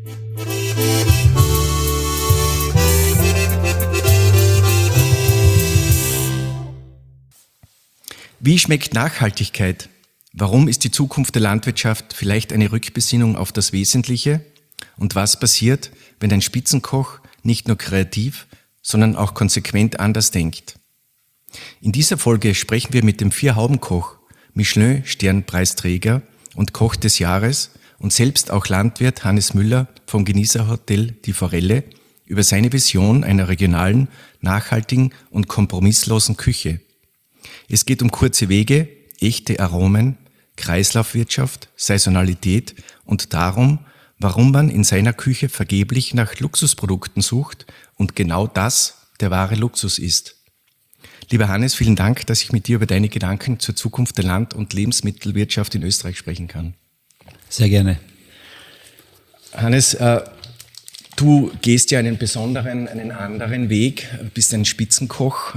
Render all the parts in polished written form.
Wie schmeckt Nachhaltigkeit? Warum ist die Zukunft der Landwirtschaft vielleicht eine Rückbesinnung auf das Wesentliche? Und was passiert, wenn ein Spitzenkoch nicht nur kreativ, sondern auch konsequent anders denkt? In dieser Folge sprechen wir mit dem Vier-Hauben-Koch, Michelin-Sternpreisträger und Koch des Jahres und selbst auch Landwirt Hannes Müller vom Genießerhotel Die Forelle über seine Vision einer regionalen, nachhaltigen und kompromisslosen Küche. Es geht um kurze Wege, echte Aromen, Kreislaufwirtschaft, Saisonalität und darum, warum man in seiner Küche vergeblich nach Luxusprodukten sucht und genau das der wahre Luxus ist. Lieber Hannes, vielen Dank, dass ich mit dir über deine Gedanken zur Zukunft der Land- und Lebensmittelwirtschaft in Österreich sprechen kann. Sehr gerne. Hannes, du gehst ja einen anderen Weg, bist ein Spitzenkoch.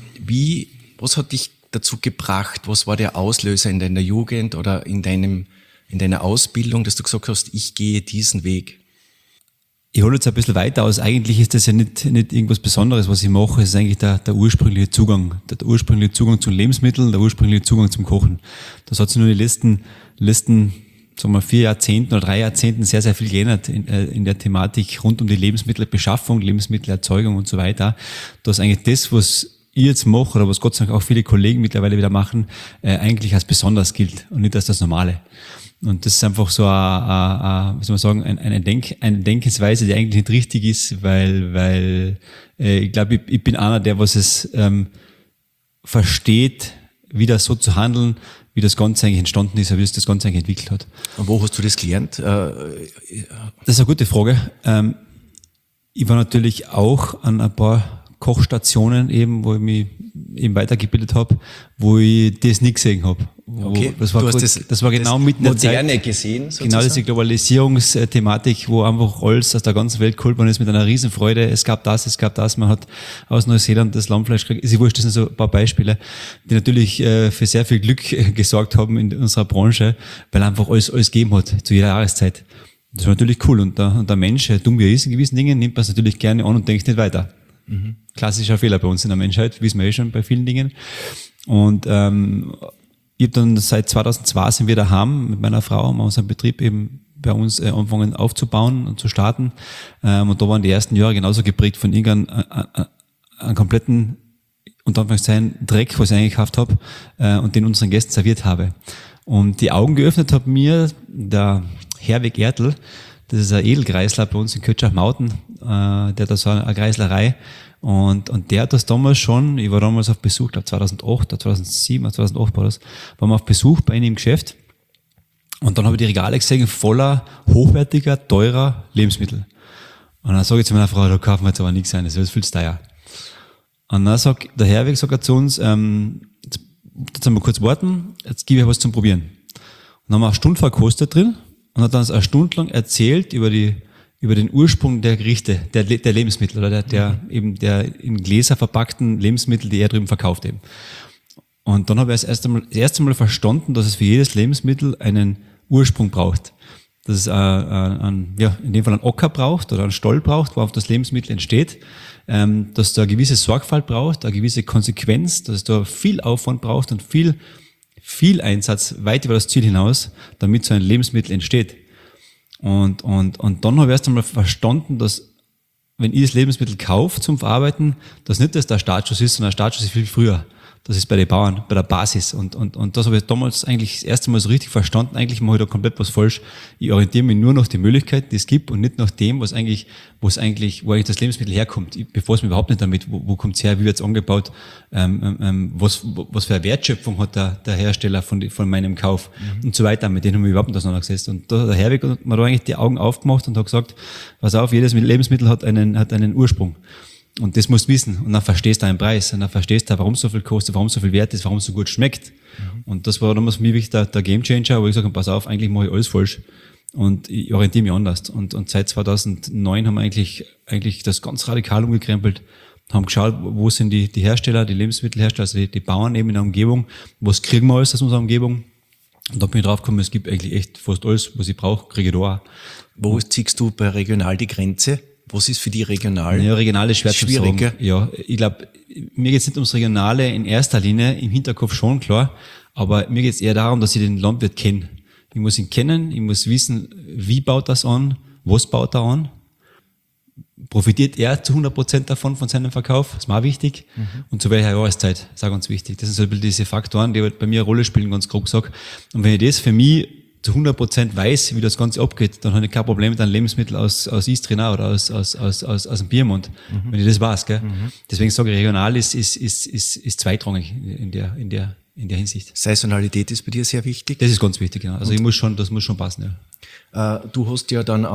Was hat dich dazu gebracht? Was war der Auslöser in deiner Jugend oder in deiner Ausbildung, dass du gesagt hast, ich gehe diesen Weg? Ich hole jetzt ein bisschen weiter aus. Eigentlich ist das ja nicht irgendwas Besonderes, was ich mache. Es ist eigentlich der ursprüngliche Zugang. Der ursprüngliche Zugang zu Lebensmitteln, der ursprüngliche Zugang zum Kochen. Das hat sich nur die letzten sagen wir 4 Jahrzehnten oder 3 Jahrzehnten sehr, sehr viel geändert in der Thematik rund um die Lebensmittelbeschaffung, Lebensmittelerzeugung und so weiter. Das ist eigentlich das, was ich jetzt mache oder was Gott sei Dank auch viele Kollegen mittlerweile wieder machen, eigentlich als besonders gilt und nicht als das Normale. Und das ist einfach so wie soll man sagen, eine Denkensweise, die eigentlich nicht richtig ist, weil ich glaube, ich bin einer, der was es versteht, wieder so zu handeln, wie das Ganze eigentlich entstanden ist, wie es das Ganze eigentlich entwickelt hat. Und wo hast du das gelernt? Das ist eine gute Frage. Ich war natürlich auch an ein paar Kochstationen eben, wo ich mich eben weitergebildet habe, wo ich das nicht gesehen habe. Okay, das war genau mitten in der Zeit. Moderne gesehen, sozusagen? Genau, diese Globalisierungsthematik, wo einfach alles aus der ganzen Welt geholt worden ist mit einer Riesenfreude. Es gab das, man hat aus Neuseeland das Lammfleisch gekriegt. Ist wurscht, das sind so ein paar Beispiele, die natürlich für sehr viel Glück gesorgt haben in unserer Branche, weil einfach alles gegeben hat, zu jeder Jahreszeit. Das war natürlich cool. Und der Mensch, dumm wie er ist in gewissen Dingen, nimmt man es natürlich gerne an und denkt nicht weiter. Mhm. Klassischer Fehler bei uns in der Menschheit, wissen wir schon bei vielen Dingen. Und ich habe dann seit 2002 sind wir daheim mit meiner Frau, haben unseren Betrieb eben bei uns angefangen aufzubauen und zu starten. Und da waren die ersten Jahre genauso geprägt von irgendeinem kompletten, unter Anführungszeichen, Dreck, was ich eingekauft habe und den unseren Gästen serviert habe. Und die Augen geöffnet hat mir der Herweg Ertl. Das ist ein Edelkreisler bei uns in Kötschach-Mauten, der hat da so eine Kreislerei und der hat das damals schon, ich war damals auf Besuch, ich glaube 2008 oder 2007 oder 2008 war das, waren wir auf Besuch bei ihm im Geschäft und dann habe ich die Regale gesehen voller hochwertiger, teurer Lebensmittel. Und dann sage ich zu meiner Frau, da kaufen wir jetzt aber nichts ein, das ist viel zu teuer. Und dann sagt der Herweg zu uns, jetzt haben wir kurz warten, jetzt gebe ich was zum Probieren. Und dann haben wir eine Stunde verkostet drin, und hat dann eine Stunde lang erzählt über den Ursprung der Gerichte, der Lebensmittel oder der in Gläser verpackten Lebensmittel, die er drüben verkauft eben. Und dann habe ich das erste Mal verstanden, dass es für jedes Lebensmittel einen Ursprung braucht. Dass es in dem Fall einen Ocker braucht oder einen Stall braucht, wo auch das Lebensmittel entsteht, dass es da eine gewisse Sorgfalt braucht, eine gewisse Konsequenz, dass es da viel Aufwand braucht und viel Einsatz, weit über das Ziel hinaus, damit so ein Lebensmittel entsteht. Und dann habe ich erst einmal verstanden, dass, wenn ich das Lebensmittel kaufe zum Verarbeiten, dass nicht das der Startschuss ist, sondern der Startschuss ist viel früher. Das ist bei den Bauern, bei der Basis. Und das habe ich damals eigentlich das erste Mal so richtig verstanden. Eigentlich mache ich da komplett was falsch. Ich orientiere mich nur nach den Möglichkeiten, die es gibt und nicht nach dem, wo eigentlich das Lebensmittel herkommt. Ich befasse mich überhaupt nicht damit, wo kommt es her, wie wird es angebaut, was für eine Wertschöpfung hat der Hersteller von meinem Kauf und so weiter. Mit denen haben wir überhaupt nicht auseinandergesetzt. Und da der Herweg hat mir da eigentlich die Augen aufgemacht und hat gesagt, pass auf, jedes Lebensmittel hat einen Ursprung. Und das musst du wissen. Und dann verstehst du einen Preis. Und dann verstehst du, warum es so viel kostet, warum es so viel wert ist, warum es so gut schmeckt. Und das war damals für mich wirklich der Gamechanger, wo ich gesagt habe, pass auf, eigentlich mache ich alles falsch. Und ich orientiere mich anders. Und seit 2009 haben wir eigentlich das ganz radikal umgekrempelt. Haben geschaut, wo sind die Hersteller, die Lebensmittelhersteller, also die Bauern eben in der Umgebung. Was kriegen wir alles aus unserer Umgebung? Und da bin ich drauf gekommen, es gibt eigentlich echt fast alles, was ich brauche, kriege ich da auch. Wo ziehst du bei regional die Grenze? Was ist für die regional? Ja, regional ist schwer zu sagen. Gell? Ja, ich glaube, mir geht's nicht ums Regionale in erster Linie, im Hinterkopf schon, klar, aber mir geht's eher darum, dass ich den Landwirt kenne. Ich muss ihn kennen, ich muss wissen, wie baut das an, was baut er an, profitiert er zu 100% davon, von seinem Verkauf, ist mir auch wichtig, und zu welcher Jahreszeit, ist auch ganz wichtig. Das sind so ein bisschen diese Faktoren, die bei mir eine Rolle spielen, ganz grob gesagt. Und wenn ich das für mich zu 100% weiß, wie das Ganze abgeht, dann habe ich kein Problem mit einem Lebensmittel aus Istrien oder aus dem Piemont, wenn ich das weiß, gell. Deswegen sage ich, regional ist zweitrangig in der Hinsicht. Saisonalität ist bei dir sehr wichtig. Das ist ganz wichtig, ja. Also das muss schon passen, ja. Du hast ja dann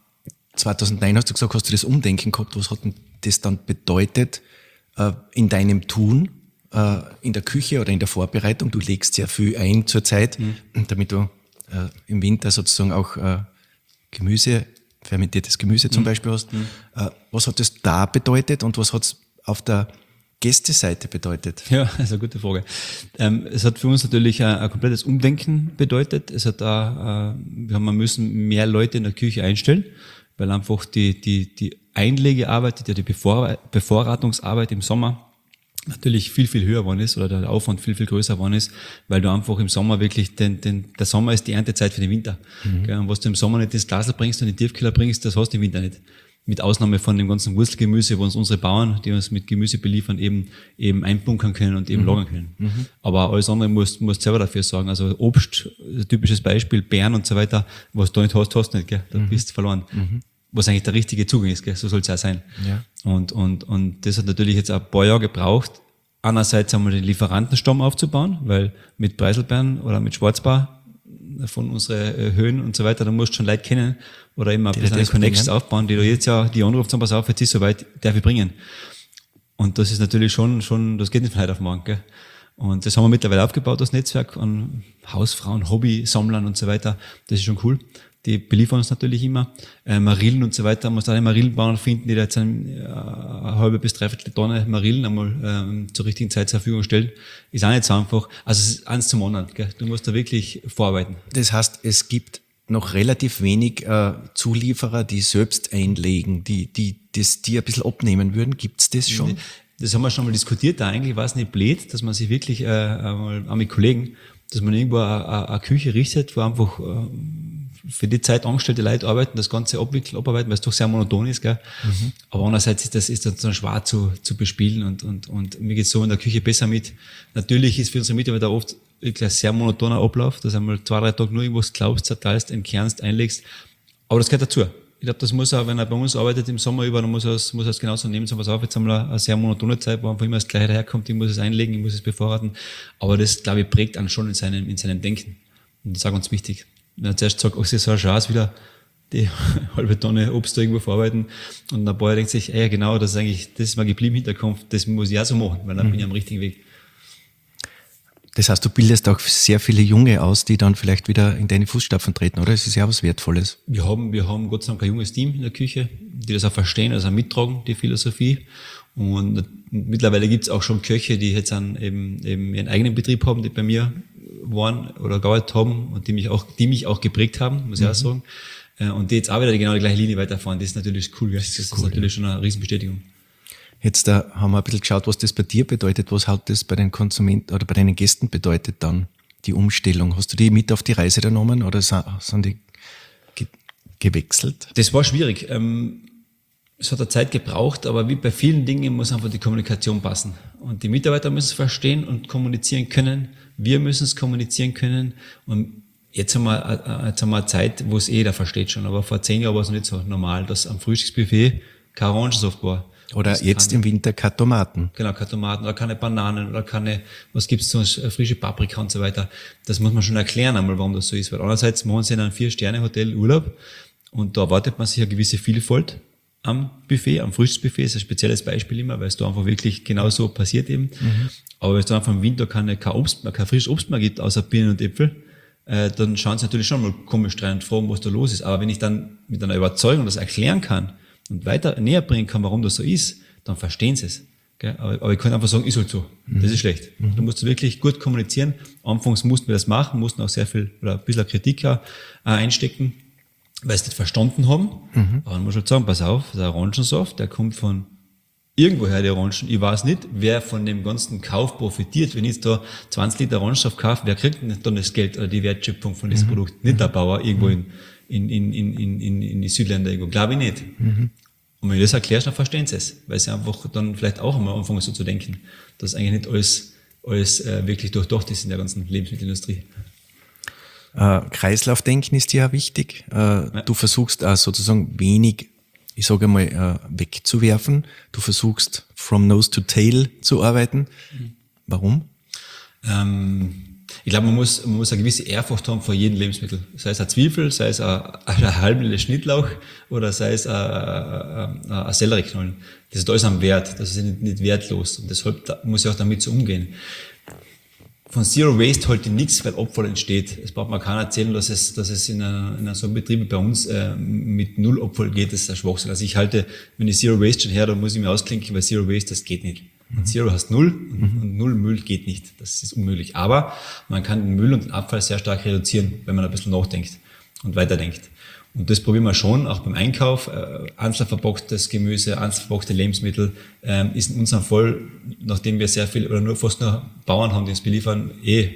2009 hast du gesagt, hast du das Umdenken gehabt. Was hat denn das dann bedeutet in deinem Tun, in der Küche oder in der Vorbereitung? Du legst sehr viel ein zur Zeit, damit du im Winter sozusagen auch Gemüse, fermentiertes Gemüse zum Beispiel hast. Was hat das da bedeutet und was hat es auf der Gästeseite bedeutet? Ja, das ist eine gute Frage. Es hat für uns natürlich ein komplettes Umdenken bedeutet. Es hat auch, wir müssen mehr Leute in der Küche einstellen, weil einfach die Einlegearbeit, die Bevorratungsarbeit im Sommer natürlich viel, viel höher geworden ist oder der Aufwand viel, viel größer geworden ist, weil du einfach im Sommer wirklich der Sommer ist die Erntezeit für den Winter. Und was du im Sommer nicht ins Glasl bringst und in den Tiefkühler bringst, das hast du im Winter nicht. Mit Ausnahme von dem ganzen Wurzelgemüse, wo uns unsere Bauern, die uns mit Gemüse beliefern, eben einbunkern können und eben lagern können. Aber alles andere musst selber dafür sorgen. Also Obst, typisches Beispiel, Beeren und so weiter, was du nicht hast, hast du nicht, gell? Da bist du verloren. Was eigentlich der richtige Zugang ist, gell? So soll es ja sein. Ja. Und das hat natürlich jetzt ein paar Jahre gebraucht. Einerseits einmal den Lieferantenstamm aufzubauen, weil mit Preiselbeeren oder mit Schwarzbar von unseren Höhen und so weiter, da musst du schon Leute kennen oder immer ein bisschen Connections aufbauen, die du jetzt ja, die anrufen, pass auf, jetzt ist soweit, darf ich bringen. Und das ist natürlich schon, das geht nicht von heute auf morgen, gell? Und das haben wir mittlerweile aufgebaut, das Netzwerk an Hausfrauen, Hobby-Sammlern und so weiter. Das ist schon cool. Die beliefern uns natürlich immer. Marillen und so weiter. Man muss alle Marillenbauern finden, die da jetzt eine halbe bis dreiviertel Tonne Marillen einmal zur richtigen Zeit zur Verfügung stellen. Ist auch nicht so einfach. Also es ist eins zum anderen, gell? Du musst da wirklich vorarbeiten. Das heißt, es gibt noch relativ wenig Zulieferer, die selbst einlegen, die das dir ein bisschen abnehmen würden. Gibt's das schon? Das haben wir schon mal diskutiert, da eigentlich war es nicht blöd, dass man sich wirklich einmal auch mit Kollegen, dass man irgendwo eine Küche richtet, wo einfach für die Zeit angestellte Leute arbeiten, das Ganze abarbeiten, weil es doch sehr monoton ist, gell? Aber andererseits ist das so schwer zu bespielen und mir geht's so in der Küche besser mit. Natürlich ist für unsere Mitarbeiter oft wirklich ein sehr monotoner Ablauf, dass einmal 2-3 Tage nur irgendwas glaubst, zerteilst, entkernst, einlegst. Aber das gehört dazu. Ich glaube, das muss auch, wenn er bei uns arbeitet im Sommer über, dann muss er es genauso nehmen, so was auf, jetzt haben wir eine sehr monotone Zeit, wo einfach immer das Gleiche daherkommt, ich muss es einlegen, ich muss es bevorraten. Aber das, glaube ich, prägt einen schon in seinem Denken. Und das ist auch ganz wichtig. Wenn er zuerst sagt, ach, es ist so ein Schatz, wieder die halbe Tonne Obst da irgendwo verarbeiten, und ein paar denkt sich, ja genau, das ist mir geblieben in Hinterkopf, das muss ich auch so machen, weil dann bin ich am richtigen Weg. Das heißt, du bildest auch sehr viele Junge aus, die dann vielleicht wieder in deine Fußstapfen treten, oder? Es ist ja was Wertvolles. Wir haben Gott sei Dank ein junges Team in der Küche, die das auch verstehen, also auch mittragen, die Philosophie. Und mittlerweile gibt es auch schon Köche, die jetzt eben ihren eigenen Betrieb haben, die bei mir waren oder gearbeitet haben und die mich auch geprägt haben, muss ich auch sagen. Und die jetzt auch wieder genau die gleiche Linie weiterfahren. Das ist natürlich cool, gell? Das ist cool, natürlich schon eine Riesenbestätigung. Jetzt haben wir ein bisschen geschaut, was das bei dir bedeutet. Was hat das bei den Konsumenten oder bei deinen Gästen bedeutet dann, die Umstellung? Hast du die mit auf die Reise genommen oder sind die gewechselt? Das war schwierig. Es hat eine Zeit gebraucht, aber wie bei vielen Dingen muss einfach die Kommunikation passen. Und die Mitarbeiter müssen es verstehen und kommunizieren können. Wir müssen es kommunizieren können. Und jetzt haben wir eine Zeit, wo es jeder versteht schon. Aber vor 10 Jahren war es nicht so normal, dass am Frühstücksbuffet keine Orangensaft war. Oder jetzt im Winter keine Tomaten. Genau, keine Tomaten oder keine Bananen oder was gibt's sonst, frische Paprika und so weiter. Das muss man schon erklären einmal, warum das so ist. Weil andererseits machen sie in einem 4-Sterne-Hotel Urlaub und da erwartet man sich eine gewisse Vielfalt am Buffet, am Frühstücksbuffet. Das ist ein spezielles Beispiel immer, weil es da einfach wirklich genau so passiert eben. Aber wenn es dann einfach im Winter kein frisches Obst mehr gibt, außer Birnen und Äpfel, dann schauen sie natürlich schon mal komisch rein und fragen, was da los ist. Aber wenn ich dann mit einer Überzeugung das erklären kann, und weiter näher bringen kann, warum das so ist, dann verstehen sie es. Gell? Aber ich kann einfach sagen, ist halt so. Das ist schlecht. Da musst du wirklich gut kommunizieren. Anfangs mussten wir das machen, mussten auch sehr viel oder ein bisschen Kritik auch einstecken, weil sie nicht verstanden haben. Aber man muss halt sagen, pass auf, der Orangensaft, der kommt von irgendwoher, die Orangen. Ich weiß nicht, wer von dem ganzen Kauf profitiert. Wenn ich jetzt da 20 Liter Orangensaft kaufe, wer kriegt denn dann das Geld oder die Wertschöpfung von diesem Produkt? Nicht der Bauer irgendwo in die Südländer irgendwo. Glaube ich nicht. Und wenn du das erklärst, dann verstehen sie es. Weil sie einfach dann vielleicht auch einmal anfangen so zu denken, dass eigentlich nicht alles wirklich durchdacht ist in der ganzen Lebensmittelindustrie. Kreislaufdenken ist dir ja wichtig. Du versuchst auch sozusagen wenig, ich sage mal, wegzuwerfen. Du versuchst from nose to tail zu arbeiten. Warum? Ich glaube, man muss eine gewisse Ehrfurcht haben vor jedem Lebensmittel. Sei es eine Zwiebel, sei es ein halber Schnittlauch oder sei es ein Sellerieknollen. Das ist alles am Wert. Das ist nicht wertlos. Und deshalb muss ich auch damit so umgehen. Von Zero Waste halte ich nichts, weil Abfall entsteht. Es braucht mir keiner erzählen, dass es in einem so einem Betrieb wie bei uns mit null Abfall geht. Das ist ein Schwachsinn. Also ich halte, wenn ich Zero Waste schon her, dann muss ich mir ausklinken, weil Zero Waste, das geht nicht. Und Zero heißt null und null Müll geht nicht. Das ist unmöglich. Aber man kann den Müll und den Abfall sehr stark reduzieren, wenn man ein bisschen nachdenkt und weiterdenkt. Und das probieren wir schon, auch beim Einkauf. Einzeln verpacktes Gemüse, einzeln verpackte Lebensmittel ist in unserem Fall, nachdem wir sehr viel oder nur fast nur Bauern haben, die uns beliefern,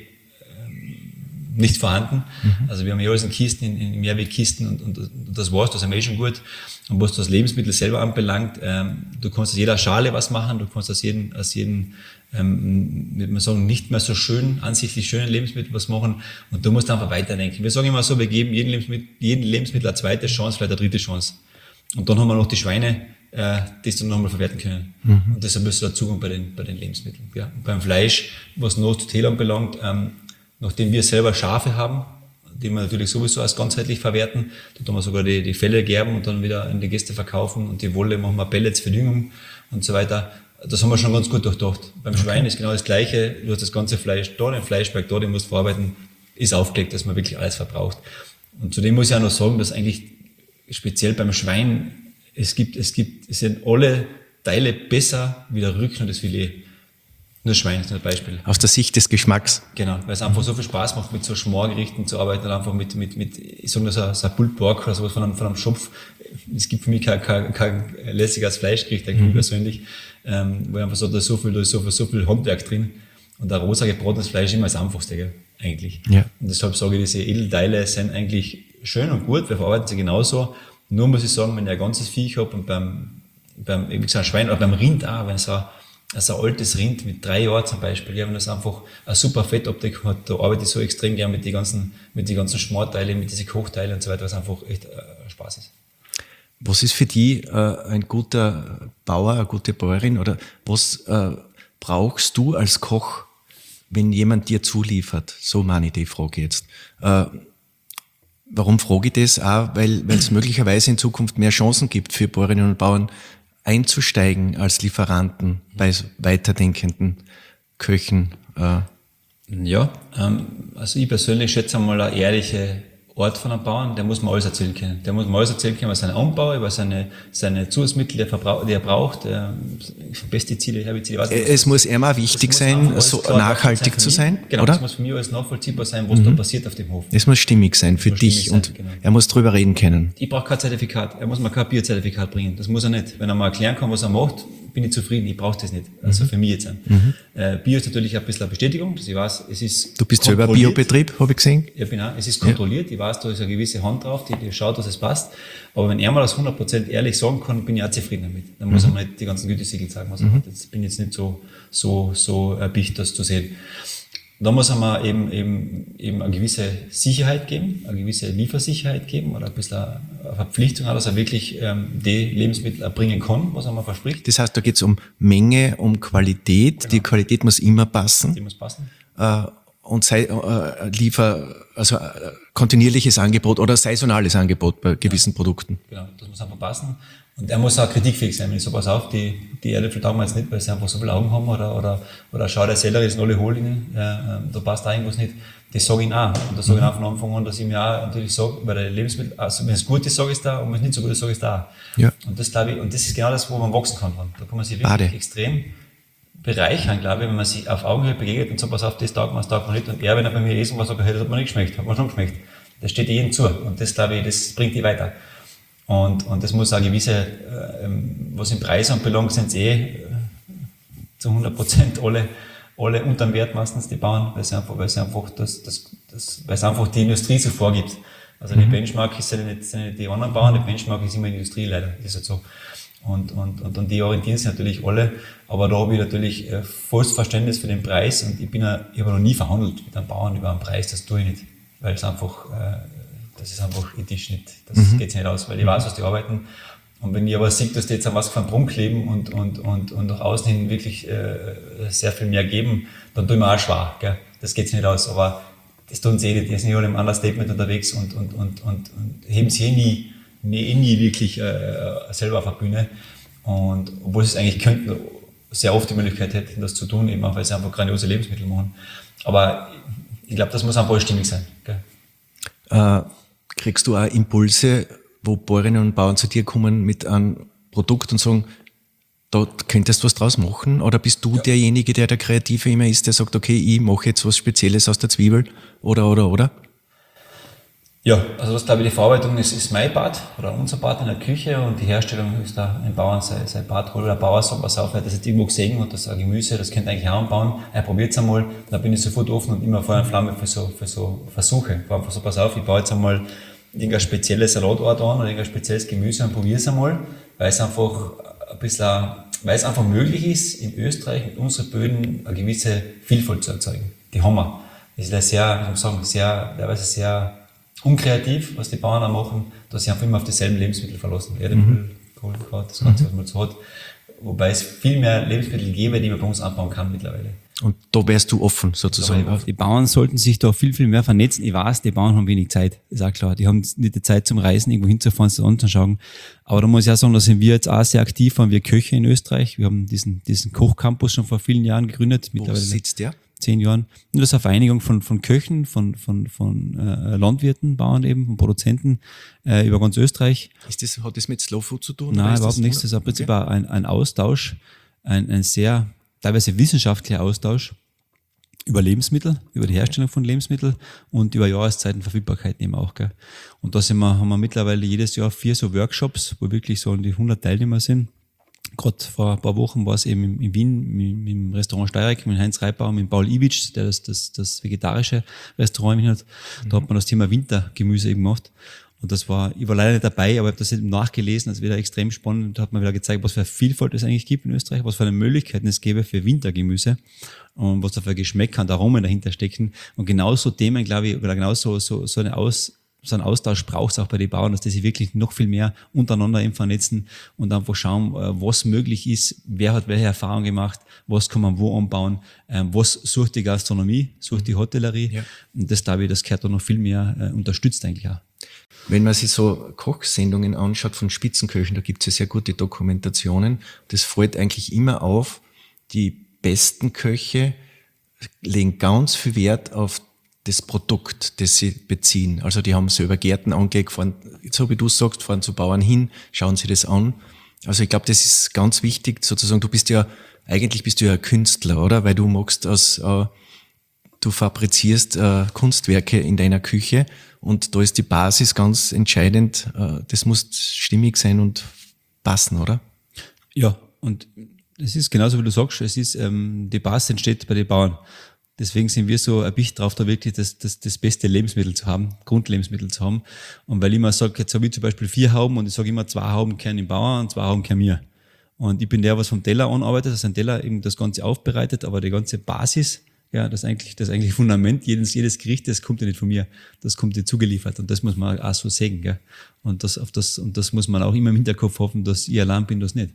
nicht vorhanden. Also wir haben ja alles in Kisten, in Mehrwegkisten und das war's, das ist ja schon gut. Und was das Lebensmittel selber anbelangt, du kannst aus jeder Schale was machen, du kannst aus jedem würde man sagen, nicht mehr so schön, ansichtlich schönen Lebensmittel was machen und du musst einfach weiterdenken. Wir sagen immer so, wir geben jedem Lebensmittel eine zweite Chance, vielleicht eine dritte Chance. Und dann haben wir noch die Schweine, die es dann nochmal verwerten können. Und deshalb ist der Zugang bei den Lebensmitteln. Ja. Und beim Fleisch, was Nose to Tail anbelangt, nachdem wir selber Schafe haben, die wir natürlich sowieso als ganzheitlich verwerten, da tun wir sogar die Felle gerben und dann wieder an die Gäste verkaufen und die Wolle machen wir Pellets für Düngung und so weiter. Das haben wir schon ganz gut durchdacht. Beim Schwein ist genau das Gleiche. Du hast das ganze Fleisch da, den Fleischberg da, den musst du verarbeiten, ist aufgelegt, dass man wirklich alles verbraucht. Und zudem muss ich auch noch sagen, dass eigentlich speziell beim Schwein, es sind alle Teile besser wie der Rücken und das Filet. Nur das Schwein ist ein Beispiel. Aus der Sicht des Geschmacks. Genau, weil es einfach so viel Spaß macht, mit so Schmorgerichten zu arbeiten und einfach mit ich sage nur so ein Pulled Pork oder sowas von einem Schopf. Es gibt für mich kein lässiges Fleischgericht, eigentlich persönlich, wo ich einfach so, da ist so viel Handwerk drin. Und ein rosa gebratenes Fleisch ist immer das Einfachste, gell, eigentlich. Ja. Und deshalb sage ich, diese Edelteile sind eigentlich schön und gut, wir verarbeiten sie genauso. Nur muss ich sagen, wenn ich ein ganzes Viech habe und beim wie gesagt, Schwein oder beim Rind auch, wenn es ein altes Rind mit 3 Jahren zum Beispiel, ja, wenn das einfach eine super Fettabdeckung hat, da arbeite ich so extrem gern mit den ganzen Schmorteilen, mit diesen Kochteilen und so weiter, was einfach echt Spaß ist. Was ist für dich ein guter Bauer, eine gute Bäuerin oder was brauchst du als Koch, wenn jemand dir zuliefert? So meine ich die Frage jetzt. Warum frage ich das? Auch, weil es möglicherweise in Zukunft mehr Chancen gibt für Bäuerinnen und Bauern einzusteigen als Lieferanten bei weiterdenkenden Köchen. Ja, also ich persönlich schätze einmal eine ehrliche Art von einem Bauern, der muss mir alles erzählen können. Der muss mir alles erzählen können über seinen Anbau, über seine Zusatzmittel, die er braucht, Pestizide, Herbizide, was es muss immer wichtig sein, so nachhaltig zu sein, genau, oder? Es muss für mich alles nachvollziehbar sein, was da passiert auf dem Hof. Es muss stimmig sein für dich und genau. Er muss drüber reden können. Ich brauche kein Zertifikat, er muss mir kein Bierzertifikat bringen, das muss er nicht. Wenn er mal erklären kann, was er macht, bin ich zufrieden, ich brauche das nicht. Also für mich jetzt. Bio ist natürlich ein bisschen eine Bestätigung, dass ich weiß, es ist Du bist selber Biobetrieb, habe ich gesehen. Ja, bin auch. Es ist kontrolliert, ich weiß, da ist eine gewisse Hand drauf, die schaut, dass es passt. Aber wenn er mal das 100% ehrlich sagen kann, bin ich auch zufrieden damit. Dann muss er mir nicht die ganzen Gütesiegel sagen, was er hat. Jetzt bin ich jetzt nicht so erpicht, das zu sehen. Da muss er mir eben eine gewisse Sicherheit geben, eine gewisse Liefersicherheit geben oder ein bisschen eine Verpflichtung, dass er wirklich die Lebensmittel erbringen kann, was er mir verspricht. Das heißt, da geht es um Menge, um Qualität. Genau. Die Qualität muss immer passen. Die muss passen. Und kontinuierliches Angebot oder saisonales Angebot bei gewissen Produkten. Genau, das muss einfach passen. Und er muss auch kritikfähig sein, wenn ich so pass auf, die Erdäpfel taugen wir jetzt nicht, weil sie einfach so viele Augen haben oder schau, der Sellerie sind alle Hohllinien, da passt da irgendwas nicht. Das sage ich ihm auch. Und das sage ich auch von Anfang an, dass ich mir auch natürlich sage, bei der Lebensmittel, also wenn es gut ist, sage ich es da, und wenn es nicht so gut ist, sage ich es da. Ja. Und das glaube ich, und das ist genau das, wo man wachsen kann. Da kann man sich wirklich extrem bereichern, glaube ich, wenn man sich auf Augenhöhe begegnet und so, pass auf, das taugt man nicht. Und er, wenn er bei mir ist und was sagt, hey, das hat mir nicht geschmeckt, hat mir schon geschmeckt. Das steht jedem zu. Und das, glaube ich, das bringt die weiter. Und das muss auch gewisse, was im Preis anbelangt, sind es zu 100% alle unterm Wert meistens, die Bauern, weil sie einfach die Industrie so vorgibt. Also die Benchmark sind nicht die anderen Bauern, die Benchmark ist immer die Industrie leider, das ist halt so. Und die orientieren sich natürlich alle, aber da habe ich natürlich volles Verständnis für den Preis und ich habe noch nie verhandelt mit einem Bauern über einen Preis, das tue ich nicht, weil es einfach, das ist einfach ethisch nicht, das geht sich nicht aus, weil ich weiß, was die arbeiten. Und wenn ich aber sehe, dass die jetzt an was von Prunk leben und nach außen hin wirklich sehr viel mehr geben, dann tue ich mir auch schwer, gell? Das geht sich nicht aus, aber das tun sie nicht, die sind alle im Understatement unterwegs und heben sie nie wirklich selber auf der Bühne. Und obwohl sie es eigentlich könnten, sehr oft die Möglichkeit hätten, das zu tun, eben auch, weil sie einfach grandiose Lebensmittel machen. Aber ich glaube, das muss einfach stimmig sein. Gell? Kriegst du auch Impulse, wo Bäuerinnen und Bauern zu dir kommen mit einem Produkt und sagen, da könntest du was draus machen? Oder bist du derjenige, der Kreative immer ist, der sagt, okay, ich mache jetzt was Spezielles aus der Zwiebel? Oder? Ja, also das glaube ich, die Verarbeitung ist mein Part oder unser Part in der Küche und die Herstellung ist da ein Bauern sein Part. Oder der Bauer sagt, pass auf, das ist irgendwo gesehen und das ist ein Gemüse, das könnt ihr eigentlich auch anbauen. Probiert es einmal, da bin ich sofort offen und immer Feuer und Flamme für so Versuche. Einfach so, pass auf, ich baue jetzt einmal irgendein spezielles Salatart an oder irgendein spezielles Gemüse und probiere es einmal, weil es einfach möglich ist, in Österreich mit unseren Böden eine gewisse Vielfalt zu erzeugen. Die haben wir. Das ist teilweise sehr unkreativ, was die Bauern auch machen, dass sie einfach immer auf dieselben Lebensmittel verlassen. Erdäpfel, Kohlkraut, das Ganze, was man so hat. Wobei es viel mehr Lebensmittel gäbe, die man bei uns anbauen kann mittlerweile. Und da wärst du offen, sozusagen. Die Bauern sollten sich da viel mehr vernetzen. Ich weiß, die Bauern haben wenig Zeit, ist auch klar. Die haben nicht die Zeit zum Reisen, irgendwo hinzufahren, sich anzuschauen. Aber da muss ich auch sagen, da sind wir jetzt auch sehr aktiv, waren wir Köche in Österreich. Wir haben diesen Kochcampus schon vor vielen Jahren gegründet. Wo sitzt der? 10 Jahren. Und das ist eine Vereinigung von Köchen, von Landwirten, Bauern eben, von Produzenten über ganz Österreich. Hat das mit Slow Food zu tun? Nein, überhaupt nichts. Das ist im Prinzip auch ein Austausch, ein sehr teilweise wissenschaftlicher Austausch über Lebensmittel, über die Herstellung von Lebensmitteln und über Jahreszeitenverfügbarkeit eben auch. Gell. Und da haben wir mittlerweile jedes Jahr 4 so Workshops, wo wirklich so an die 100 Teilnehmer sind. Gerade vor ein paar Wochen war es eben in Wien im Restaurant Steyrek mit Heinz Reitbauer, mit Paul Iwitsch, der das vegetarische Restaurant in Wien hat. Da hat man das Thema Wintergemüse eben gemacht. Und ich war leider nicht dabei, aber ich habe das eben nachgelesen, das ist wieder extrem spannend. Da hat man wieder gezeigt, was für eine Vielfalt es eigentlich gibt in Österreich, was für eine Möglichkeiten es gäbe für Wintergemüse und was da für Geschmäcker und Aromen dahinter stecken. Und genauso Themen, glaube ich, oder genauso so ein Austausch braucht es auch bei den Bauern, dass die sich wirklich noch viel mehr untereinander eben vernetzen und einfach schauen, was möglich ist, wer hat welche Erfahrung gemacht, was kann man wo anbauen, was sucht die Gastronomie, sucht die Hotellerie. Ja. Und das, glaube ich, das gehört da noch viel mehr unterstützt eigentlich auch. Wenn man sich so Kochsendungen anschaut von Spitzenköchen, da gibt es ja sehr gute Dokumentationen. Das fällt eigentlich immer auf, die besten Köche legen ganz viel Wert auf das Produkt, das sie beziehen. Also die haben selber Gärten angelegt, fahren, so wie du sagst, fahren zu Bauern hin, schauen sie das an. Also ich glaube, das ist ganz wichtig, sozusagen, eigentlich bist du ja ein Künstler, oder? Weil du magst du fabrizierst Kunstwerke in deiner Küche und da ist die Basis ganz entscheidend. Das muss stimmig sein und passen, oder? Ja, und es ist genauso, wie du sagst, die Basis entsteht bei den Bauern. Deswegen sind wir so ein bisschen drauf, da wirklich das beste Lebensmittel zu haben, Grundlebensmittel zu haben. Und weil ich immer sage, jetzt habe ich zum Beispiel 4 Hauben und ich sage immer, 2 Hauben kehren im Bauern und 2 Hauben kehren mir. Und ich bin der, was vom Teller anarbeitet, dass ein Teller eben das Ganze aufbereitet, aber die ganze Basis, ja, das eigentliche Fundament jedes Gericht, das kommt ja nicht von mir, das kommt dir zugeliefert und das muss man auch so sehen, gell. Und das muss man auch immer im Hinterkopf hoffen, dass ich allein bin, das nicht.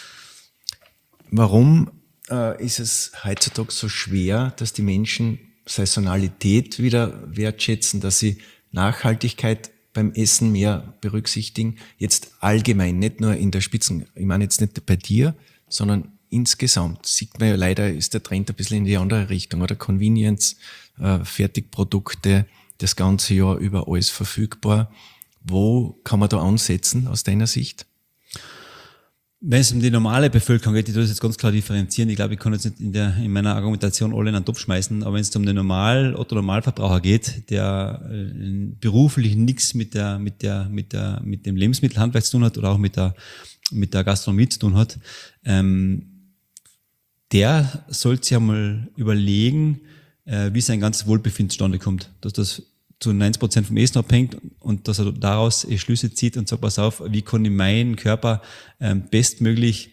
Warum ist es heutzutage so schwer, dass die Menschen Saisonalität wieder wertschätzen, dass sie Nachhaltigkeit beim Essen mehr berücksichtigen? Jetzt allgemein, nicht nur in der Spitzen, ich meine jetzt nicht bei dir, sondern insgesamt sieht man ja leider, ist der Trend ein bisschen in die andere Richtung, oder? Convenience, Fertigprodukte, das ganze Jahr über alles verfügbar. Wo kann man da ansetzen aus deiner Sicht? Wenn es um die normale Bevölkerung geht, ich tue das jetzt ganz klar differenzieren. Ich glaube, ich kann jetzt nicht in meiner Argumentation alle in einen Topf schmeißen, aber wenn es um den Otto-Normalverbraucher geht, der beruflich nichts mit dem Lebensmittelhandwerk zu tun hat oder auch mit der Gastronomie zu tun hat, der sollte sich einmal überlegen, wie sein ganzes Wohlbefinden zustande kommt. Dass das zu 90% vom Essen abhängt und dass er daraus Schlüsse zieht und sagt, pass auf, wie kann ich meinen Körper bestmöglich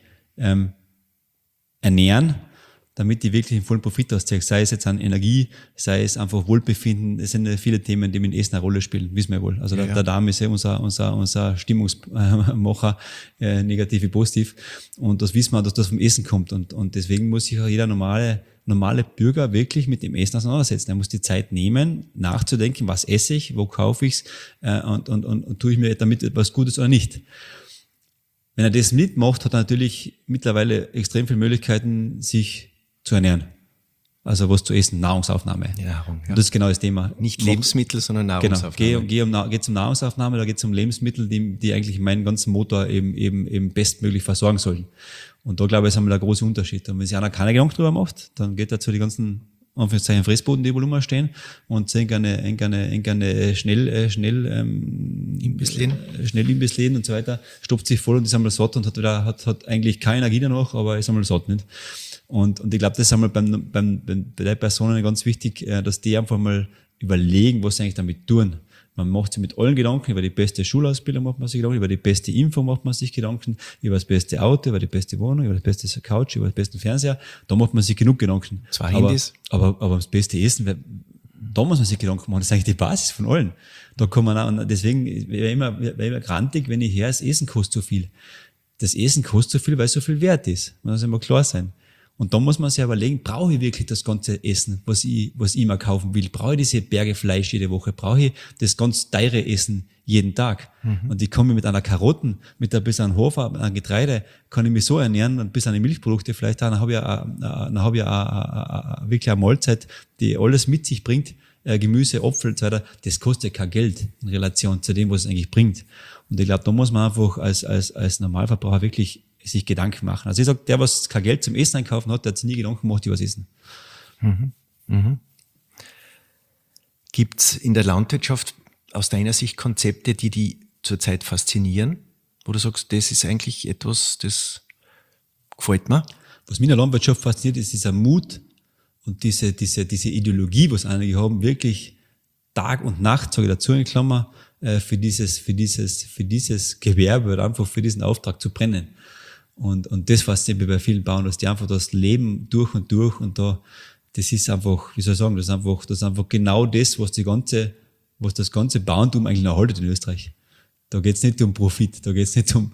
ernähren, damit ich wirklich einen vollen Profit ausziehe. Sei es jetzt an Energie, sei es einfach Wohlbefinden. Es sind ja viele Themen, die mit dem Essen eine Rolle spielen, wissen wir ja wohl. Also der Darm ist ja unser Stimmungsmacher, negativ wie positiv. Und das wissen wir, dass das vom Essen kommt. Und deswegen muss sich auch jeder normale Bürger wirklich mit dem Essen auseinandersetzen. Er muss die Zeit nehmen, nachzudenken, was esse ich, wo kaufe ich es und tue ich mir damit etwas Gutes oder nicht. Wenn er das nicht macht, hat er natürlich mittlerweile extrem viele Möglichkeiten, sich zu ernähren. Also was zu essen, Nahrungsaufnahme. Nahrung, ja. Und das ist genau das Thema. Nicht Lebensmittel, sondern Nahrungsaufnahme. Genau, geht um Nahrungsaufnahme, da geht es um Lebensmittel, die eigentlich meinen ganzen Motor eben bestmöglich versorgen sollen. Und da glaube ich, ist einmal der große Unterschied. Und wenn sich einer keine Gedanken drüber macht, dann geht er zu den ganzen Anführungszeichen Fressbuden, die wohl rumstehen und sehen gerne schnell Imbissläden und so weiter, stopft sich voll und ist einmal satt und hat eigentlich keine Energie danach, aber ist einmal satt nicht. Und ich glaube, das ist einmal bei der Personen ganz wichtig, dass die einfach mal überlegen, was sie eigentlich damit tun. Man macht sich mit allen Gedanken, über die beste Schulausbildung macht man sich Gedanken, über die beste Info macht man sich Gedanken, über das beste Auto, über die beste Wohnung, über das beste Couch, über den besten Fernseher. Da macht man sich genug Gedanken. Zwei Handys. Aber das beste Essen, da muss man sich Gedanken machen. Das ist eigentlich die Basis von allen. Da kann man auch, und deswegen wäre ich immer grantig, wenn ich höre, das Essen kostet so viel. Das Essen kostet so viel, weil es so viel wert ist. Das muss immer klar sein. Und da muss man sich überlegen, brauche ich wirklich das ganze Essen, was ich immer kaufen will? Brauche ich diese Berge Fleisch jede Woche? Brauche ich das ganz teure Essen jeden Tag? Und ich kann mich mit einer Karotten, mit ein bisschen Hafer, mit einem Getreide, kann ich mich so ernähren und bis an die Milchprodukte vielleicht auch, dann habe ich wirklich eine Mahlzeit, die alles mit sich bringt, Gemüse, Apfel und so weiter. Das kostet kein Geld in Relation zu dem, was es eigentlich bringt. Und ich glaube, da muss man einfach als Normalverbraucher wirklich sich Gedanken machen. Also ich sage, der, was kein Geld zum Essen einkaufen hat, der hat sich nie Gedanken gemacht, über das Essen. Gibt's in der Landwirtschaft aus deiner Sicht Konzepte, die zurzeit faszinieren? Wo du sagst, das ist eigentlich etwas, das gefällt mir? Was mich in der Landwirtschaft fasziniert, ist dieser Mut und diese Ideologie, was einige haben, wirklich Tag und Nacht, sage ich dazu in Klammer, für dieses Gewerbe oder einfach für diesen Auftrag zu brennen. Und das fasziniert mich bei vielen Bauern, dass die einfach das Leben durch und das ist einfach, wie soll ich sagen, das ist einfach genau das, was das ganze Bauerntum eigentlich erhaltet in Österreich. Da geht's nicht um Profit, da geht's nicht um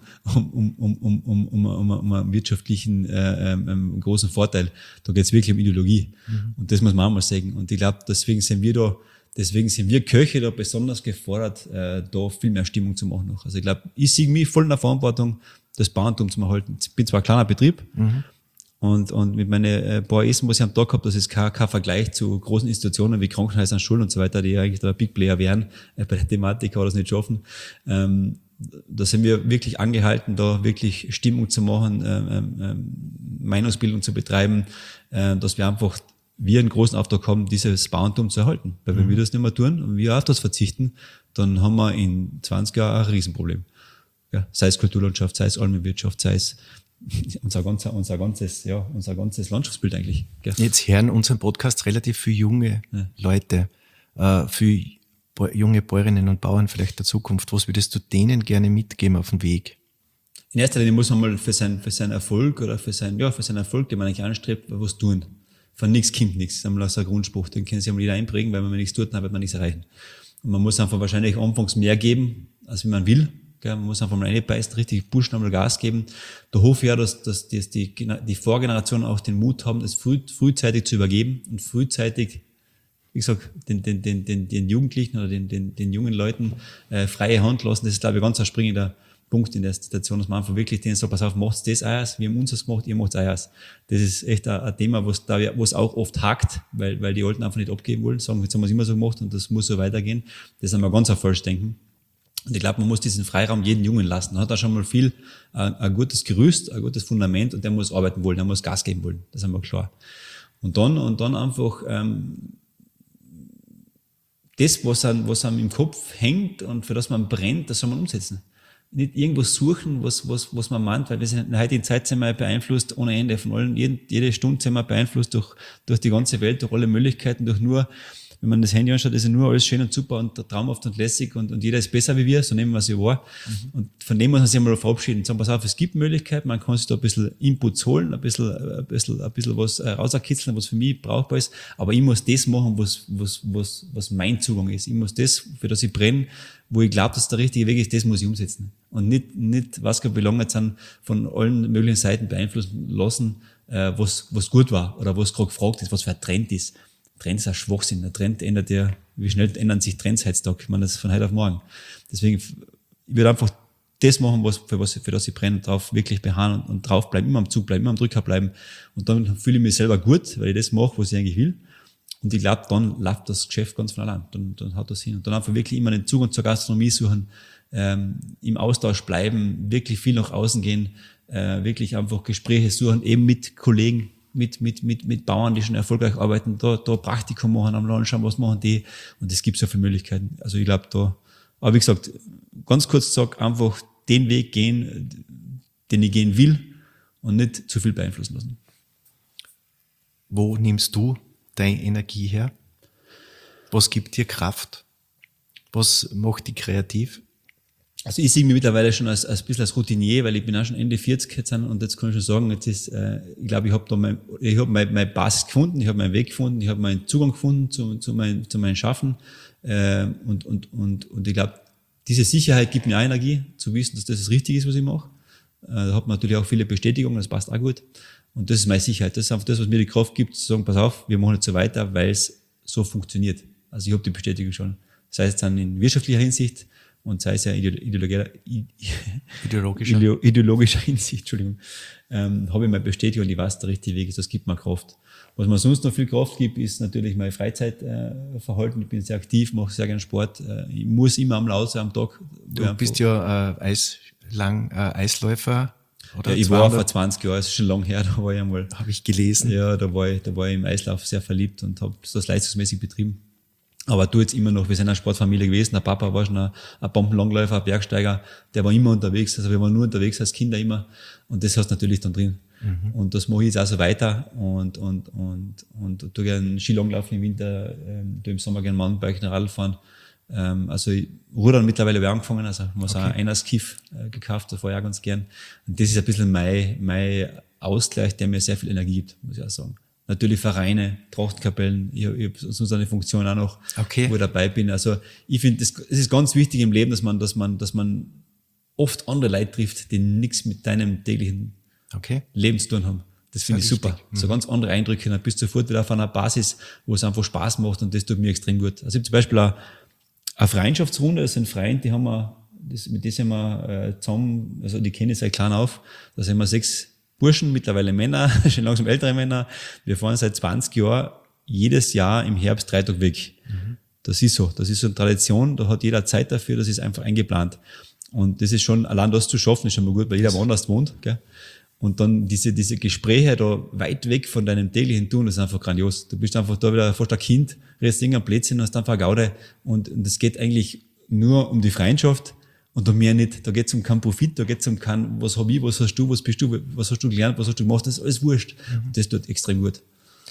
einen wirtschaftlichen großen Vorteil, da geht's wirklich um Ideologie. Und das muss man auch mal sagen. Und ich glaube, deswegen sind wir Köche da besonders gefordert, da viel mehr Stimmung zu machen noch. Also ich glaube, ich sehe mich voll in der Verantwortung, das Bauerntum zu erhalten. Ich bin zwar ein kleiner Betrieb und mit meinen paar Essen, was ich am Tag habe, das ist kein Vergleich zu großen Institutionen wie Krankenhäusern, Schulen und so weiter, die eigentlich der Big Player wären. Bei der Thematik kann man das nicht schaffen. Da sind wir wirklich angehalten, da wirklich Stimmung zu machen, Meinungsbildung zu betreiben, dass wir einen großen Auftrag haben, dieses Bauerntum zu erhalten. Weil wenn wir das nicht mehr tun und wir auf das verzichten, dann haben wir in 20 Jahren ein Riesenproblem. Ja, sei es Kulturlandschaft, sei es Almenwirtschaft, sei es unser ganzes Landschaftsbild eigentlich. Gell? Jetzt hören unseren Podcast relativ viele junge Leute, für junge Bäuerinnen und Bauern vielleicht der Zukunft. Was würdest du denen gerne mitgeben auf den Weg? In erster Linie muss man mal für seinen Erfolg oder für seinen Erfolg, den man eigentlich anstrebt, was tun. Von nichts kommt nichts. Das ist einmal so ein Grundspruch, den können sich einmal jeder einprägen, weil wenn man nichts tut, dann wird man nichts erreichen. Und man muss einfach wahrscheinlich anfangs mehr geben, als wie man will. Man muss einfach mal reinbeißen, richtig pushen, einmal Gas geben. Da hoffe ich ja, dass die Vorgenerationen auch den Mut haben, das frühzeitig zu übergeben und frühzeitig, wie gesagt, den Jugendlichen oder den jungen Leuten freie Hand lassen. Das ist, glaube ich, ganz ein springender Punkt in der Situation, dass man einfach wirklich denen sagt, pass auf, macht's das eures, wir haben unseres gemacht, ihr macht's eures. Das ist echt ein Thema, wo es auch oft hakt, weil die Alten einfach nicht abgeben wollen, sagen, jetzt haben wir es immer so gemacht und das muss so weitergehen. Das ist einmal ganz ein falsches Denken. Und ich glaube, man muss diesen Freiraum jeden Jungen lassen. Er hat da schon mal viel, ein gutes Gerüst, ein gutes Fundament und der muss arbeiten wollen, der muss Gas geben wollen. Das ist einmal klar. Und dann einfach, das, was einem im Kopf hängt und für das man brennt, das soll man umsetzen. Nicht irgendwas suchen, was man meint, weil wir sind in der heutigen Zeit sind wir beeinflusst ohne Ende von allen, jede Stunde sind wir beeinflusst durch die ganze Welt, durch alle Möglichkeiten, durch nur, wenn man das Handy anschaut, ist ja nur alles schön und super und traumhaft und lässig und jeder ist besser wie wir, so nehmen wir es ja wahr. Und von dem muss man sich einmal verabschieden. Sagen, pass auf, es gibt Möglichkeiten, man kann sich da ein bisschen Inputs holen, ein bisschen was rauskitzeln, was für mich brauchbar ist, aber ich muss das machen, was mein Zugang ist. Ich muss das, für das ich brenne, wo ich glaube, dass der richtige Weg ist, das muss ich umsetzen. Und nicht was keine Belange sind, von allen möglichen Seiten beeinflussen lassen, was gut war oder was gerade gefragt ist, was für ein Trend ist. Trend ist ein Schwachsinn. Der Trend ändert ja, wie schnell ändern sich Trends heutzutage? Ich meine, das ist von heute auf morgen. Deswegen, ich würde einfach das machen, für das ich brenne, drauf wirklich beharren und drauf bleiben, immer am Zug bleiben, immer am Drücker bleiben. Und dann fühle ich mich selber gut, weil ich das mache, was ich eigentlich will. Und ich glaube, dann läuft das Geschäft ganz von allein. Dann haut das hin. Und dann einfach wirklich immer den Zugang zur Gastronomie suchen, im Austausch bleiben, wirklich viel nach außen gehen, wirklich einfach Gespräche suchen, eben mit Kollegen, mit Bauern, die schon erfolgreich arbeiten, da Praktikum machen am Land, schauen, was machen die. Und es gibt so viele Möglichkeiten. Also ich glaube da, aber wie gesagt, ganz kurz gesagt, einfach den Weg gehen, den ich gehen will und nicht zu viel beeinflussen lassen. Wo nimmst du deine Energie her? Was gibt dir Kraft? Was macht dich kreativ? Also ich sehe mich mittlerweile schon als bisschen als Routinier, weil ich bin auch schon Ende 40 jetzt und jetzt kann ich schon sagen, jetzt ist, ich glaube, ich habe meine Basis gefunden, ich habe meinen Weg gefunden, ich habe meinen Zugang gefunden zu meinem Schaffen und ich glaube, diese Sicherheit gibt mir auch Energie, zu wissen, dass das richtig ist, was ich mache. Da hat man natürlich auch viele Bestätigungen, das passt auch gut. Und das ist meine Sicherheit. Das ist einfach das, was mir die Kraft gibt, zu sagen, pass auf, wir machen jetzt so weiter, weil es so funktioniert. Also ich habe die Bestätigung schon. Sei es dann in wirtschaftlicher Hinsicht und sei es ja ideologischer Hinsicht, Entschuldigung, habe ich meine Bestätigung und ich weiß, der richtige Weg ist, das gibt mir Kraft. Was mir sonst noch viel Kraft gibt, ist natürlich mein Freizeitverhalten. Ich bin sehr aktiv, mache sehr gerne Sport. Ich muss immer am Laut sein am Tag. Du bist ja Eisläufer. Oder ja, ich war vor 20 Jahren, das ist schon lang her, da war ich einmal. Habe ich gelesen. Ja, da war ich im Eislauf sehr verliebt und habe das leistungsmäßig betrieben. Aber tu jetzt immer noch, wir sind eine Sportfamilie gewesen, der Papa war schon ein Bombenlangläufer, ein Bergsteiger, der war immer unterwegs, also wir waren nur unterwegs als Kinder immer und das hast du natürlich dann drin. Mhm. Und das mache ich jetzt auch so weiter und tu gerne Skilanglaufen im Winter, tu im Sommer gerne Mountainbike, Radl fahren. Also ich rudern mittlerweile habe ich angefangen, also ich habe so ein Einerskiff gekauft, das war ich auch ganz gern. Und das ist ein bisschen mein Ausgleich, der mir sehr viel Energie gibt, muss ich auch sagen. Natürlich Vereine, Trachtkapellen, ich habe sonst eine Funktion auch noch, wo ich dabei bin. Also ich finde, es ist ganz wichtig im Leben, dass man oft andere Leute trifft, die nichts mit deinem täglichen Leben zu tun haben. Das finde ich super. So ganz andere Eindrücke, dann bist du sofort wieder auf einer Basis, wo es einfach Spaß macht und das tut mir extrem gut. Also ich habe zum Beispiel eine Freundschaftsrunde, das sind Freunde, mit denen sind wir zusammen, also die kenne ich seit klein auf, da sind wir 6 Burschen, mittlerweile Männer, schon langsam ältere Männer. Wir fahren seit 20 Jahren jedes Jahr im Herbst 3 Tage weg. Mhm. Das ist so eine Tradition, da hat jeder Zeit dafür, das ist einfach eingeplant. Und das ist schon, allein das zu schaffen, ist schon mal gut, weil jeder woanders wohnt. Gell? Und dann diese Gespräche da weit weg von deinem täglichen Tun, das ist einfach grandios. Du bist einfach da wieder fast ein Kind, redest irgendein Plätzchen, hast einfach eine Gaude. Und es geht eigentlich nur um die Freundschaft. Und um mehr nicht, da geht's um keinen Profit, da geht's um kein, was hab ich, was hast du, was bist du, was hast du gelernt, was hast du gemacht, das ist alles wurscht. Mhm. Das tut extrem gut.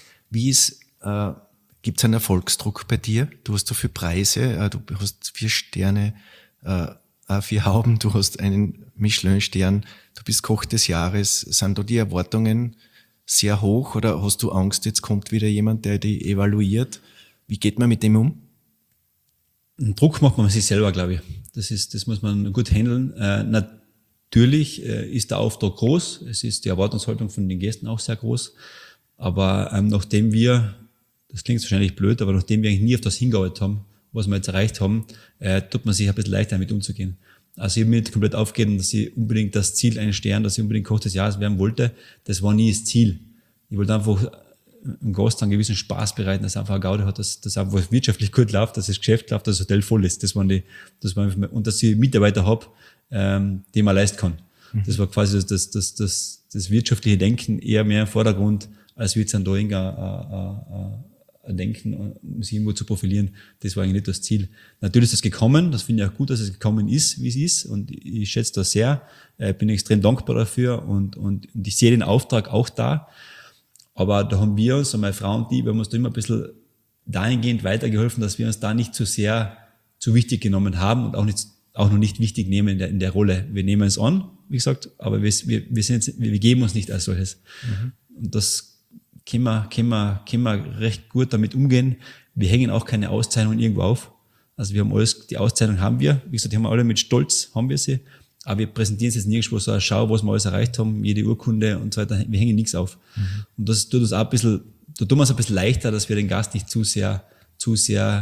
Gibt's einen Erfolgsdruck bei dir? Du hast so viele Preise, du hast 4 Sterne, 4 Hauben, du hast einen Michelin-Stern, du bist Koch des Jahres. Sind da die Erwartungen sehr hoch oder hast du Angst, jetzt kommt wieder jemand, der die evaluiert? Wie geht man mit dem um? Einen Druck macht man sich selber, glaube ich. Das muss man gut handeln. Natürlich ist der Auftrag groß. Es ist die Erwartungshaltung von den Gästen auch sehr groß. Aber nachdem wir, das klingt wahrscheinlich blöd, aber nachdem wir eigentlich nie auf das hingearbeitet haben, was wir jetzt erreicht haben, tut man sich ein bisschen leichter damit umzugehen. Also ich habe mir nicht komplett aufgegeben, dass ich unbedingt das Ziel, einen Stern, dass ich unbedingt Koch des Jahres werden wollte. Das war nie das Ziel. Ich wollte einfach einem Gast einen gewissen Spaß bereiten, dass er einfach eine Gaude hat, dass das einfach wirtschaftlich gut läuft, dass das Geschäft läuft, dass das Hotel voll ist. Und dass ich Mitarbeiter habe, die man leisten kann. Das war quasi das wirtschaftliche Denken eher mehr im Vordergrund, als wir jetzt dann da irgendein Denken, um sich irgendwo zu profilieren. Das war eigentlich nicht das Ziel. Natürlich ist das gekommen, das finde ich auch gut, dass es gekommen ist, wie es ist, und ich schätze das sehr, bin extrem dankbar dafür und ich sehe den Auftrag auch da. Aber da haben wir uns, meine Frau und ich, wir haben uns da immer ein bisschen dahingehend weitergeholfen, dass wir uns da nicht zu sehr zu wichtig genommen haben und auch noch nicht wichtig nehmen in der Rolle. Wir nehmen es an, wie gesagt, aber wir geben uns nicht als solches. Und das können wir recht gut damit umgehen. Wir hängen auch keine Auszeichnungen irgendwo auf. Also wir haben alles, die Auszeichnung haben wir. Wie gesagt, die haben wir alle mit Stolz, haben wir sie. Aber wir präsentieren es jetzt nirgendwo so, schau, was wir alles erreicht haben, jede Urkunde und so weiter. Wir hängen nichts auf. Und das tut uns auch da tun wir es ein bisschen leichter, dass wir den Gast nicht zu sehr, so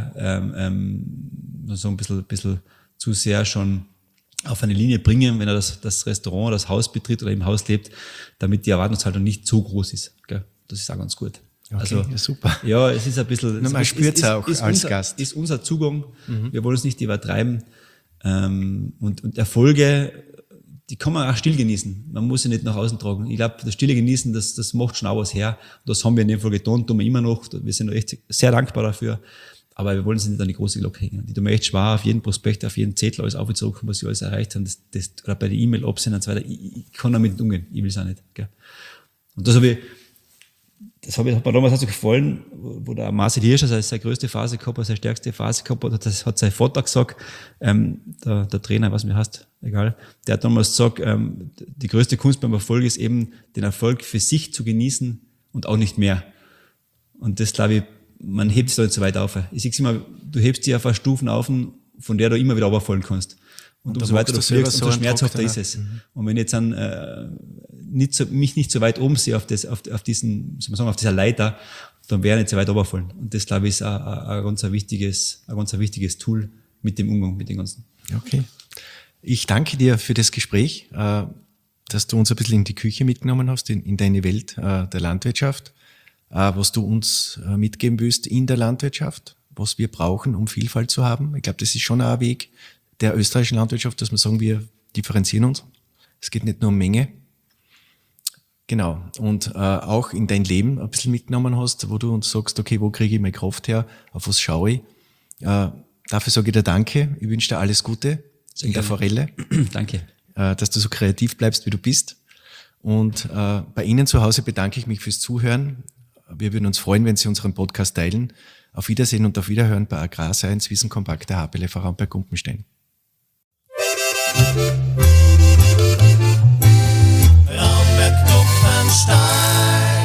ein bisschen zu sehr schon auf eine Linie bringen, wenn er das Restaurant, das Haus betritt oder im Haus lebt, damit die Erwartungshaltung nicht zu groß ist. Gell? Das ist auch ganz gut. Okay, also, ja, super. Ja, es ist ein bisschen... Man spürt es auch als Gast. Ist unser Zugang. Wir wollen es nicht übertreiben. Und Erfolge, die kann man auch still genießen. Man muss sie nicht nach außen tragen. Ich glaube, das stille Genießen, das macht schon auch was her. Das haben wir in dem Fall getan, tun wir immer noch. Wir sind echt sehr dankbar dafür. Aber wir wollen sie nicht an die große Glocke hängen. Die tun mir echt schwer, auf jeden Prospekt, auf jeden Zettel alles aufzudrucken, was wir alles erreicht haben. Oder bei der E-Mail absenden und so weiter. Ich kann damit nicht umgehen. Ich will es auch nicht. Gell? Und das hat mir damals so gefallen, wo der Marcel Hirscher seine größte Phase gehabt hat, seine stärkste Phase gehabt hat, das hat sein Vater gesagt, der Trainer, was mir heißt, egal, der hat damals gesagt, die größte Kunst beim Erfolg ist eben, den Erfolg für sich zu genießen und auch nicht mehr. Und das, glaube ich, man hebt sich da nicht so weit auf. Ich sehe immer, du hebst dich auf eine Stufen auf, von der du immer wieder runterfallen kannst. Und umso weiter du fliegst, umso schmerzhafter ist es. Und wenn ich jetzt dann mich nicht so weit oben sehe auf dieser Leiter, dann wäre ich nicht so weit runterfallen. Und das, glaube ich, ist ein ganz wichtiges Tool mit dem Umgang mit den Ganzen. Okay. Ich danke dir für das Gespräch, dass du uns ein bisschen in die Küche mitgenommen hast, in deine Welt der Landwirtschaft, was du uns mitgeben willst in der Landwirtschaft, was wir brauchen, um Vielfalt zu haben. Ich glaube, das ist schon ein Weg der österreichischen Landwirtschaft, dass wir sagen, wir differenzieren uns. Es geht nicht nur um Menge. Genau. Und auch in dein Leben ein bisschen mitgenommen hast, wo du uns sagst, okay, wo kriege ich meine Kraft her, auf was schaue ich. Dafür sage ich dir Danke. Ich wünsche dir alles Gute in der Forelle. Danke. Dass du so kreativ bleibst, wie du bist. Und bei Ihnen zu Hause bedanke ich mich fürs Zuhören. Wir würden uns freuen, wenn Sie unseren Podcast teilen. Auf Wiedersehen und auf Wiederhören bei Agrarscience, Wissen kompakt, der HPLV bei Gumpenstein. Raumberg Gumpenstein.